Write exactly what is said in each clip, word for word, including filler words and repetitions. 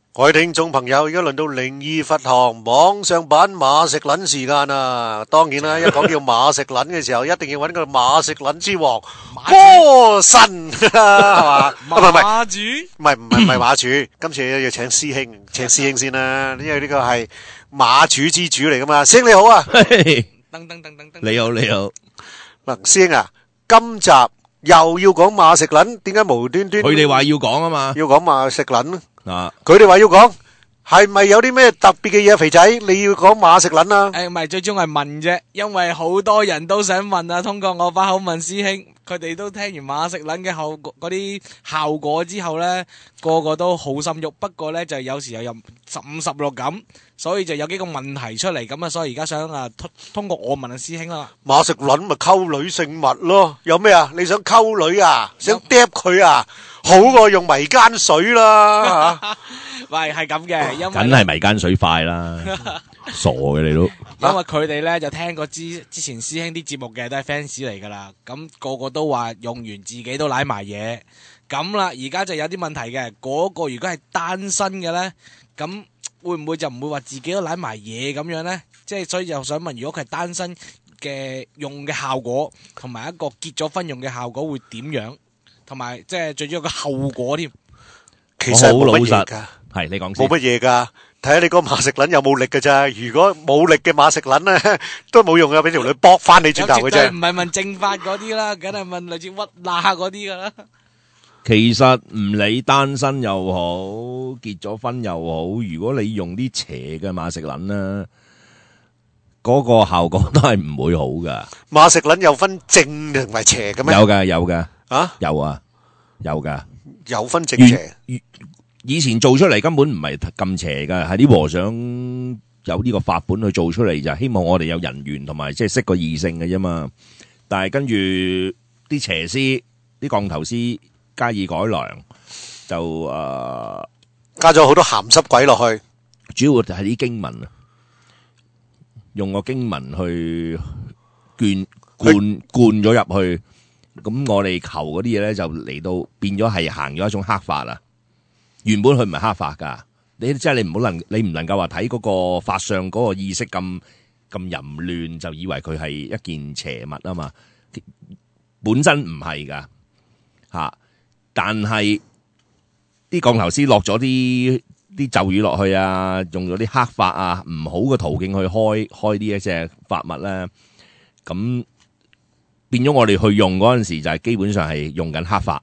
各位聽眾朋友，而家輪到靈異佛堂網上版馬食撚時間啊！當然啦，一講叫馬食撚嘅時候，一定要揾個馬食撚之王魔神，係嘛？唔係唔係馬主， 唔係唔係唔係馬主，今次要請師兄，請師兄先啦，因為呢個係馬主之主嚟噶嘛。師兄你好啊， 噔噔噔噔噔， 你好你好， 嗱師兄啊，今集又要講馬食撚，點解無端端佢哋話要講啊嘛， 要講馬食撚？ 啊， 佢哋話要講，係咪有啲咩特別嘅嘢？肥仔，你要講馬食撚啊？ 誒，唔係最終係問啫，因為好多人都想問啊，通過我把口問師兄，佢哋都聽完馬食撚嘅後嗰啲效果之後咧，個個都好心喐，不過咧就有時又有十五十六咁，所以就有幾個問題出嚟咁啊，所以而家想啊通通過我問下師兄啦。 馬食撚咪溝女聖物咯，有咩啊？你想溝女啊？想嗒佢啊？好過用迷姦水啦吓！ 喂，係咁嘅，因為梗係迷姦水快啦，傻嘅你都。 因為佢哋咧就聽過之之前師兄啲節目嘅，都係 fans 嚟噶啦，咁個個都話用完自己都舐埋嘢，咁啦，而家就有啲問題嘅，嗰個如果係單身嘅咧，咁會唔會就唔會話自己都舐埋嘢咁樣咧？即係所以就想問，如果佢係單身嘅用嘅效果，同埋一個結咗婚用嘅效果會點樣？同埋即係最主要個後果添。 其實冇乜嘢噶， 係你講先。 冇乜嘢噶，睇下你個馬食撚有冇力噶咋。如果冇力嘅馬食撚咧，都冇用噶，俾條女搏翻你轉頭嘅啫。 唔係問正法嗰啲啦，梗係問類似屈乸嗰啲噶啦。 其實唔理單身又好，結咗婚又好，如果你用啲邪嘅馬食撚啦，嗰個效果都係唔會好噶。 馬食撚有分正同埋邪嘅咩？ 有噶有噶啊， 有啊有噶。 有分正邪。 以前做出嚟根本唔係咁邪噶，係啲和尚有呢個法本去做出嚟，就希望我哋有人緣同埋即係識個異性嘅啫嘛。但係跟住啲邪師、啲降頭師加以改良，就誒、呃、 加咗好多鹹濕鬼落去。 主要係啲經文啊，用個經文去灌灌灌咗入去。咁我哋求嗰啲嘢咧，就嚟到變咗係行咗一種黑法啦。原本佢唔係黑法噶，你即係你唔好能，你唔能夠話睇嗰個法相嗰個意識咁咁淫亂，就以為佢係一件邪物啊嘛。本身唔係噶吓，但係啲降頭師落咗啲啲咒語落去啊，用咗啲黑法啊，唔好嘅途徑去開開呢一隻法物咧，咁。變咗我哋去用嗰陣時，就係基本上係用緊黑法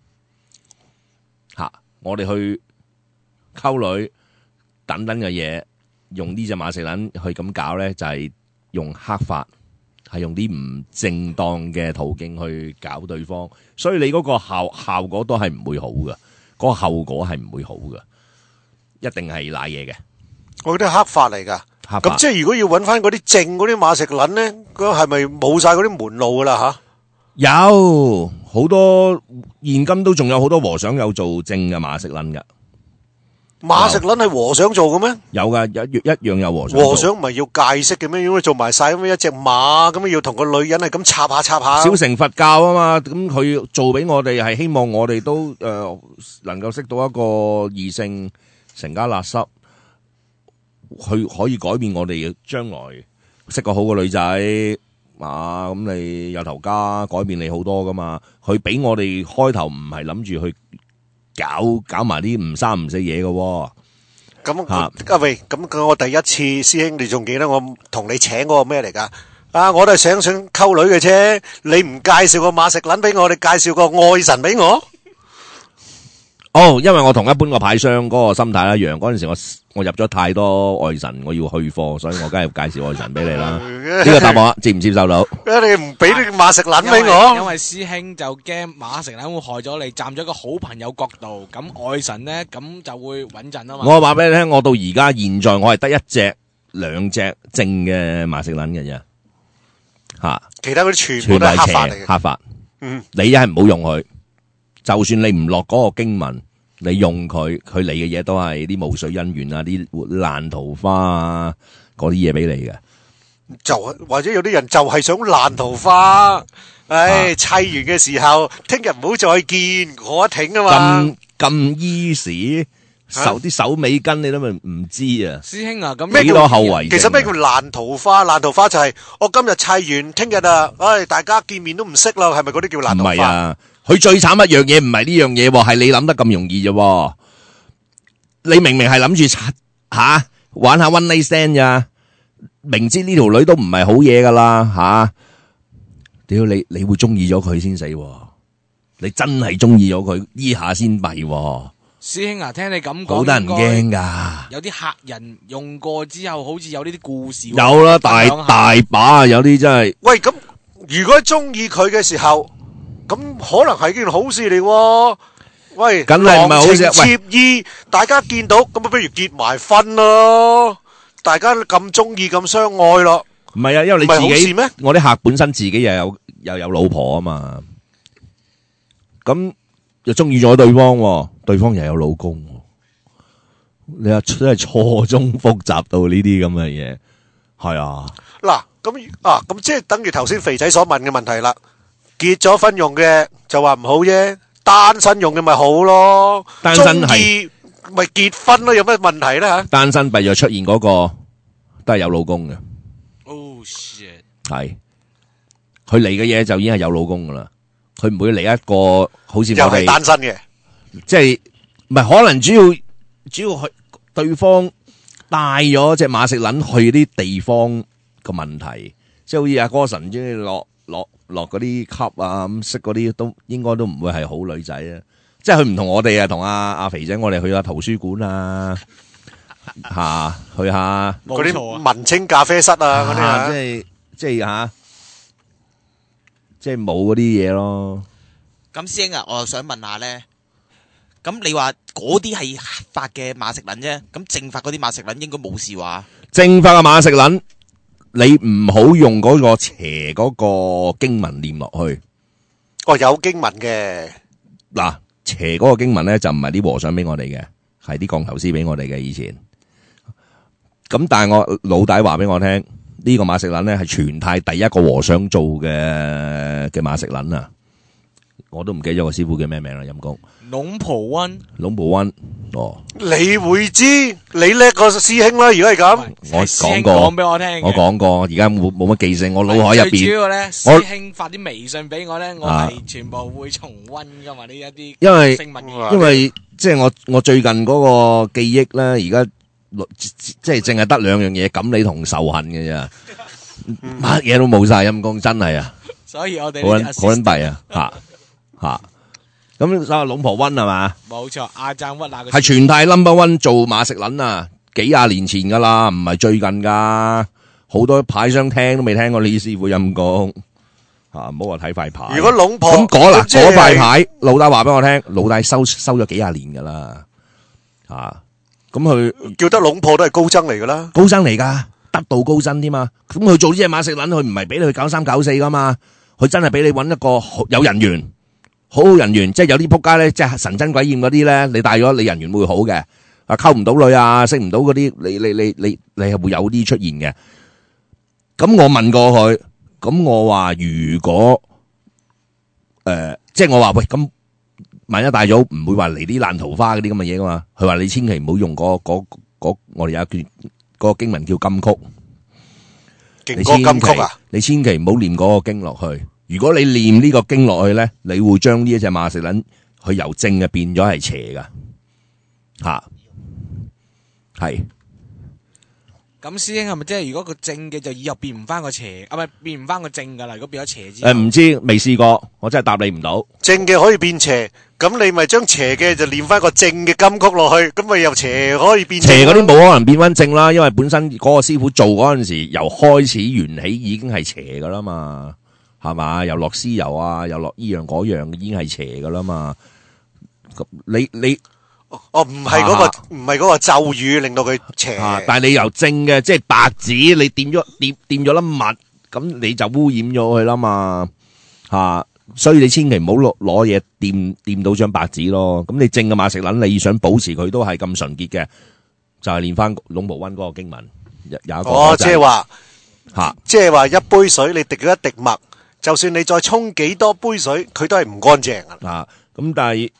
吓，我哋去溝女等等嘅嘢，用呢隻馬食撚去咁搞咧，就係用黑法，係用啲唔正當嘅途徑去搞對方，所以你嗰個效效果都係唔會好噶，嗰個後果係唔會好噶，一定係瀨嘢嘅。 我覺得係黑法嚟噶。咁即係如果要揾翻嗰啲正嗰啲馬食撚咧，咁係咪冇晒嗰啲門路噶啦吓？ 有好多現今都仲有好多和尚有做正嘅馬食撚噶。 馬食撚係和尚做嘅咩？ 有噶，一一樣有和尚。 和尚唔係要戒色嘅咩？如果做埋晒咁樣一隻馬，咁樣要同個女人係咁插下插下。 小乘佛教啊嘛，咁佢做俾我哋係希望我哋都誒、呃、能夠識到一個異性成家立室。佢可以改變我哋將來識個好嘅女仔啊！咁你有頭家改變你好多噶嘛？佢俾我哋開頭唔係諗住去搞搞埋啲唔三唔四嘢嘅。 咁啊喂，咁我第一次師兄，你仲記得我同你請嗰個咩嚟噶？啊，我都係想想溝女嘅啫。你唔介紹個馬食撚俾我，你介紹個愛神俾我？ 哦，因為我同一般個牌商嗰個心態一樣，嗰陣時我我入咗太多愛神，我要去貨，所以我梗係介紹愛神俾你啦。呢個答案啊，接唔接受到？ 你唔俾啲馬食撚俾我？ 因為師兄就驚馬食撚會害咗你，站咗個好朋友角度，咁愛神咧咁就會穩陣啊嘛。 我話俾你聽，我到而家現在我係得一隻、兩隻正嘅馬食撚嘅啫，吓， 其他嗰啲全部都係黑法嚟嘅。 黑法， 嗯， 你一係唔好用佢。就算你唔落嗰個經文，你用佢，佢嚟嘅嘢都係啲霧水姻緣啊，啲爛桃花啊，嗰啲嘢俾你嘅。 就或者有啲人就係想爛桃花，唉，砌完嘅時候，聽日唔好再見，我一挺啊嘛。 咁咁 easy， 手啲手尾跟你都咪唔知啊！ 師兄啊，咁咩叫後遺症啊？ 其實咩叫爛桃花？爛桃花就係我今日砌完，聽日啊，唉，大家見面都唔識啦，係咪嗰啲叫爛唔桃花？ 係啊，佢最慘一樣嘢唔係呢樣嘢喎，係你諗得咁容易啫喎。你明明係諗住吓玩下 one night stand 咋，明知呢條女都唔係好嘢噶啦吓，屌你你會中意咗佢先死喎，你真係中意咗佢呢下先弊喎。 師兄啊，聽你咁講， 好得人驚噶， 有啲客人用過之後，好似有呢啲故事喎。 有啦，大分享下大把，有啲真係。 喂，咁如果中意佢嘅時候，咁可能係件好事嚟喎。喂， 梗係唔係好事郎情妾意，大家見到咁啊，不如結埋婚咯。大家咁中意咁相愛咯。 唔係啊，因為你唔係好自己事咩？ 我啲客本身自己又有又有老婆啊嘛，咁又中意咗對方喎，對方又有老公喎，你話真係錯綜複雜到呢啲咁嘅嘢，係啊， 嗱，咁啊，咁即係等於頭先肥仔所問嘅問題啦。結咗婚用嘅就話唔好啫，單身用嘅咪好咯。 單身係中意咪結婚咯，有咩問題咧吓？ 單身弊咗出現嗰個都係有老公嘅， Oh shit！ 係佢嚟嘅嘢就已經係有老公噶啦，佢唔會嚟一個好似又係我哋單身嘅。 即係唔係可能主要主要去對方帶咗隻馬食撚去啲地方個問題，即係好似阿哥神即係落落落嗰啲級啊咁識嗰啲都應該都唔會係好女仔啊！即係佢唔同我哋啊，同阿阿肥仔我哋去下圖書館啊，吓去下嗰冇錯啊啲文青咖啡室啊，嗰啲啊啊即，係即係吓，即係冇嗰啲嘢咯。 咁師兄啊，我又想問下咧，咁你話嗰啲係合法嘅馬食撚啫，咁正法嗰啲馬食撚應該冇事話？ 正法嘅馬食撚，你唔好用嗰個邪嗰個經文念落去。 哦，有經文嘅。 嗱，邪嗰個經文咧就唔係啲和尚俾我哋嘅，係啲降頭師俾我哋嘅以前。咁但係我老大話俾我聽，呢個馬食撚咧係全泰第一個和尚做嘅嘅馬食撚啊！我都唔記得咗個師傅叫咩名啦，陰公。 龍婆灣， 龍寶灣哦， 你會知，你叻過師兄啦。如果係咁， 我師兄講過講俾我聽嘅。 我講過，而家冇冇乜記性，我腦海入最主邊。 要咧，師兄發啲微信俾我咧，我啊係全部會重溫噶嘛呢一啲因為聲文哇嘅。 因為即係我我最近嗰個記憶咧，而家即係淨係得兩樣嘢，感理同仇恨嘅啫，乜嘢都冇晒，陰公真係啊， 所以我哋好呢啲撚好撚弊啊，吓吓。咁所以龍婆溫係嘛， 冇錯，阿贊屈那個係全泰 number one 做馬食撚啊，幾廿年前噶啦，唔係最近噶，好多牌商聽都未聽過李師傅陰公吓，唔好話睇塊牌。 如果龍婆咁嗰嗱咁即係嗰塊牌，老大話俾我聽，老大收收咗幾廿年噶啦，吓咁佢叫得龍婆都係高僧嚟噶啦。 高僧嚟噶，得道高僧添嘛。咁佢做呢隻馬食撚，佢唔係俾你去九三九四噶嘛，佢真係俾你揾一個好有人緣。好好人緣，即係有啲仆街咧，即係神憎鬼厭嗰啲咧，你帶咗你人緣會好嘅，啊溝唔到女啊，識唔到嗰啲，你你你你你係會有啲出現嘅。咁我問過佢，咁我話如果誒、呃，即係我話喂，咁萬一帶咗唔會話嚟啲爛桃花嗰啲咁嘅嘢噶嘛？佢話你千祈唔好用嗰嗰嗰，我哋有一段嗰個經文叫金曲， 勁歌金曲啊！ 你千祈唔好念嗰個經落去。如果你念呢個經落去咧，你會將呢一隻馬食撚佢由正嘅變咗係邪噶，吓係。 咁師兄係咪即係如果個正嘅就以後變唔翻個邪，啊唔係變唔翻個正噶啦？如果變咗邪之後， 誒唔知未試過，我真係答你唔到。 正嘅可以變邪，咁你咪將邪嘅就練翻個正嘅金曲落去，咁咪由邪可以變正邪嗰啲冇可能變翻正啦，因為本身嗰個師傅做嗰陣時，由開始緣起已經係邪噶啦嘛。係嘛？又落屍油啊，又落依樣嗰樣，已經係邪噶啦嘛。咁你你哦，唔係嗰個唔係嗰個咒語令到佢邪， 啊，但係你由正嘅，即係白紙，你掂咗掂掂咗粒墨，咁你就污染咗佢啦嘛。吓，所以你千祈唔好攞攞嘢掂掂到張白紙咯。咁你正嘅馬食撚，你想保持佢都係咁純潔嘅，就係練翻龍婆溫嗰個經文，有有一個哦，即係話吓， 即係話一杯水你滴咗一滴墨，就算你再沖幾多杯水，佢都係唔乾淨噶。 啊，咁但係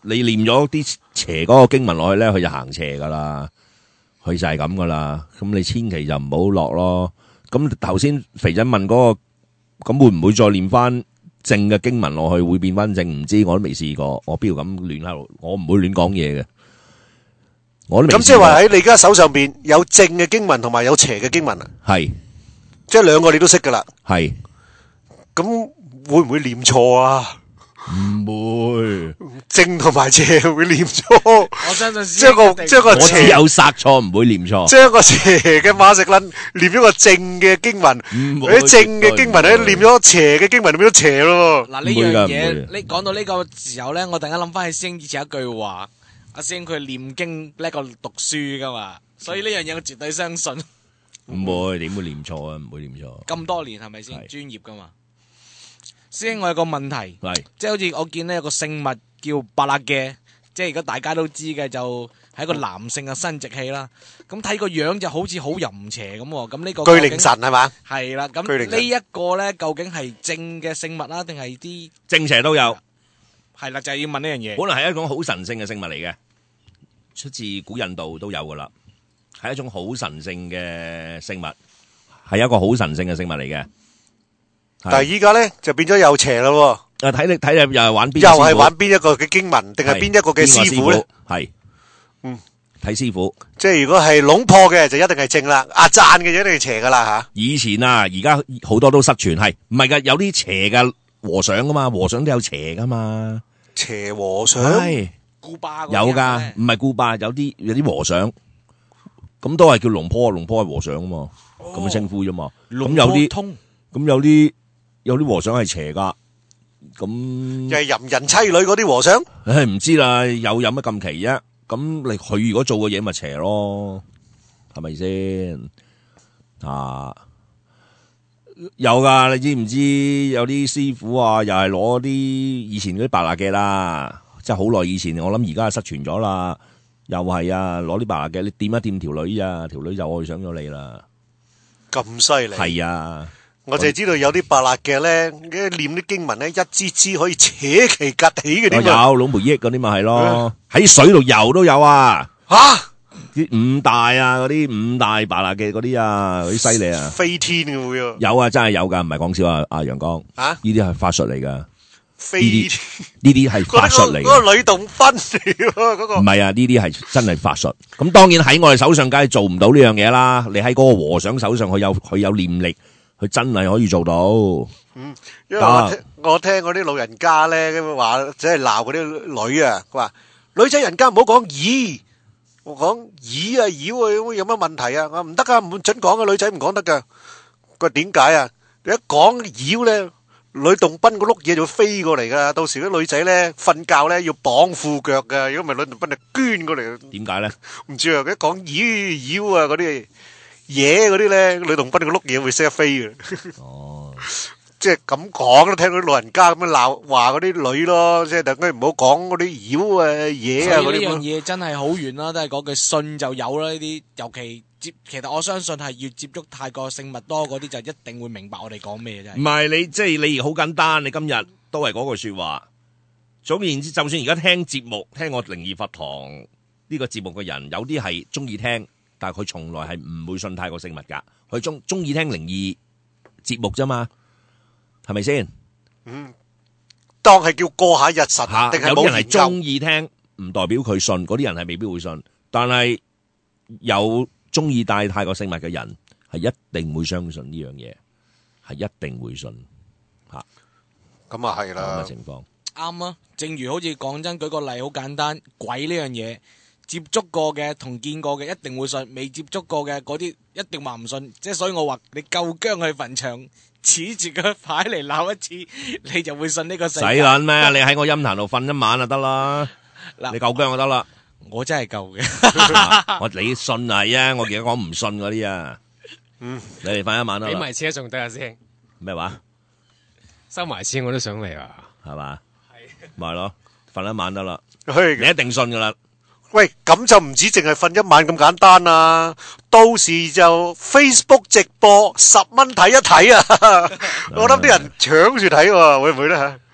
你念咗啲邪嗰個經文落去咧，佢就行邪噶啦，佢就係咁噶啦。咁你千祈就唔好落咯。咁頭先肥仔問嗰個，咁會唔會再念翻正嘅經文落去，會變翻正？唔知，我都未試過。我邊度咁亂喺度？我唔會亂講嘢嘅。我都未試過。 咁即係話喺你而家手上邊有正嘅經文同埋有邪嘅經文啊？ 係即係兩個你都識噶啦。 係咁會唔會念錯啊？ 唔會， 正同埋邪會念錯。 我相信將個將個我只邪有殺錯，唔會念錯。 將個邪嘅馬食撚念咗個正嘅經文， 唔會啲正嘅經文咧念咗邪嘅經文，變咗邪咯。 嗱呢唔會㗎樣嘢， 唔會你講到呢個時候咧，我突然間諗翻起師兄以前一句話，阿師兄佢念經叻過讀書噶嘛，所以呢樣嘢我絕對相信。 唔會，點會念錯啊？唔會念錯。 咁多年係咪先係專業噶嘛？師兄，我有個問題， 係即係好似我見呢有個聖物叫白蠟嘅，即係而家大家都知嘅，就係一個男性嘅生殖器啦。咁睇個樣就好似好淫邪咁喎。咁呢個巨靈神係嘛？ 係啦。咁巨靈神呢一個咧，究竟係正嘅聖物啦，定係啲正邪都有， 係啦？就係要問呢樣嘢。 本來係一種好神聖嘅聖物嚟嘅，出自古印度都有噶啦，係一種好神聖嘅聖物，係一個好神聖嘅聖物嚟嘅。 但係依家咧就變咗有邪咯。 啊，睇你睇你又係玩邊？ 又係玩邊一個嘅經文，定係邊一個嘅師傅咧？ 係， 嗯， 睇師傅。 即係如果係籠破嘅，就一定係正啦；壓讚嘅就一定係邪噶啦吓。 以前啊，而家好多都失傳，係唔係噶？有啲邪嘅和尚噶嘛，和尚都有邪噶嘛。 邪和尚係古巴嗰啲有噶， 咧唔係古巴，有啲有啲和尚，咁都係叫龍坡，龍坡係和尚啊嘛，咁樣稱呼啫嘛。咁有啲， 通咁有啲有啲和尚係邪噶，咁又係淫人妻女嗰啲和尚。 唉唔知啦，有有乜咁奇啫？咁你佢如果做嘅嘢咪邪咯，係咪先啊？有噶，你知唔知有啲師傅啊，又係攞啲以前嗰啲白蠟嘅啦，即係好耐以前，我諗而家失傳咗啦。又係啊，攞啲白蠟嘅，你掂一掂條女啊，條女就愛上咗你啦。 咁犀利。 係啊， 我就係知道有啲白蠟嘅咧，念啲經文咧，一支支可以扯旗隔起嘅有點啊！ 老梅益嗰啲咪係咯，喺水度游都有啊。 吓， 啲五大啊，嗰啲五大白蠟嘅嗰啲啊，嗰啲犀利啊！ 飛天嘅會啊！ 有啊，真係有噶，唔係講笑啊！阿陽光， 啊呢啲係法術嚟噶， 飛呢啲呢啲係法術嚟嗰個嘅， 女洞賓嚟喎，嗰個唔係啊！呢啲係真係法術。咁當然喺我哋手上，梗係做唔到呢樣嘢啦。你喺嗰個和尚手上，佢有佢有念力，佢真係可以做到。 因為我聽我聽嗰啲老人家咧，咁話即係鬧嗰啲女啊，佢話女仔人家唔好講咦，我講咦啊妖啊，有乜問題啊？我話唔得噶，唔准講嘅，女仔唔講得噶。佢話點解啊？你一講妖咧，女洞賓個碌嘢就會飛過嚟噶，到時啲女仔咧瞓覺咧要綁褲腳噶，如果唔係女洞賓就捐過嚟。 點解咧？ 唔知啊，佢一講妖妖啊嗰啲嘢嗰啲咧，女洞賓個碌嘢會識得飛嘅。 哦， 即係咁講咯，聽嗰啲老人家咁樣鬧話嗰啲女咯，即係等佢唔好講嗰啲妖啊嘢啊嗰所以呢樣啲。 嘢真係好遠啦，都係嗰句信就有啦。呢啲尤其接，其實我相信係越接觸泰國聖物多嗰啲，就一定會明白我哋講咩啫。 唔係你即係你好簡單，你今日都係嗰句說話。總而言之，就算而家聽節目，聽我靈異佛堂呢個節目嘅人，有啲係中意聽，但係佢從來係唔會信泰國聖物噶，佢中中意聽靈異節目啫嘛。係咪先？ 嗯，當係叫過下日神， 吓， 定係有啲人係冇研究？ 中意聽，唔代表佢信。嗰啲人係未必會信，但係有中意帶泰國聖物嘅人，係一定會相信呢樣嘢，係一定會信。吓， 咁啊係咁啦嘅，情況。 啱啊！正如好似講真，舉個例好簡單，鬼呢樣嘢接觸過嘅同見過嘅一定會信，未接觸過嘅嗰啲一定話唔信。即係所以我話你夠姜去墳場指住個牌嚟鬧一次，你就會信呢個世使界。 撚咩？你喺我陰壇度瞓一晚就得啦， 嗱你夠姜就得啦。 我真係夠嘅。 我你信係啊，我而家講唔信嗰啲啊。 嗯， 你哋瞓一晚得啦。 俾埋車仲得啊，師兄， 咩話？ 收埋錢我都想嚟啊！ 係嘛？係咪係咯？瞓一晚得啦， 嘿你一定信噶啦。 喂，咁就唔止淨係瞓一晚咁簡單啦，到時就 Facebook 直播十蚊睇一睇啊！我諗啲人搶住睇喎，會唔會咧吓？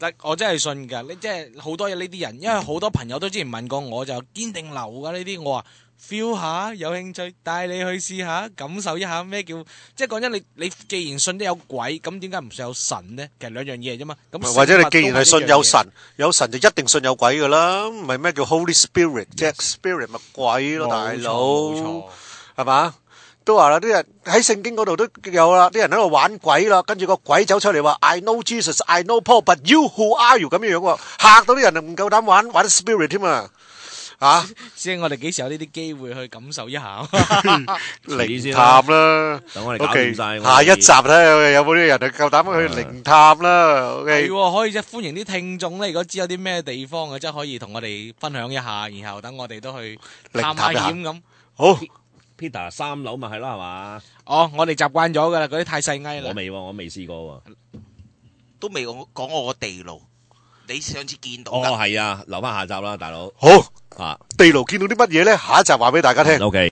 但我真係信㗎，你即係好多嘢呢啲人，因為好多朋友都之前問過我，就堅定流㗎呢啲，我話 feel 下，有興趣帶你去試下，感受一下咩叫，即係講真，你你既然信得有鬼，咁點解唔信有神呢？其實兩樣嘢啫嘛。咁或者你既然係信有神，有神就一定信有鬼㗎啦，唔係咩叫 Holy Spirit 啫 ？Spirit 咪鬼咯，大佬， 冇錯， 係嘛？都話啦，啲人喺聖經嗰度都有啦，啲人喺度玩鬼啦，跟住個鬼走出嚟話 I know Jesus, I know Paul, but you who are you 咁樣樣喎，嚇到啲人就唔夠膽玩玩 Spirit 添啊！啊， 師兄，我哋幾時有呢啲機會去感受一下？ 靈探啦， 等我哋搞 OK， 掂晒。 下一集睇下有冇啲人夠膽去靈探啦。OK， 係喎，可以啫，歡迎啲聽眾咧，如果知有啲咩地方嘅，即係可以同我哋分享一下，然後等我哋都去探下險咁。 好。 Peter 三樓咪係咯，係嘛？ 哦，我哋習慣咗噶啦，嗰啲太細翳啦。 我未喎，我未試過喎。 都未講講我個地牢，你上次見到哦， 㗎。 係啊，留翻下集啦，大佬。 好啊， 地牢見到啲乜嘢咧？下一集話俾大家聽。 OK。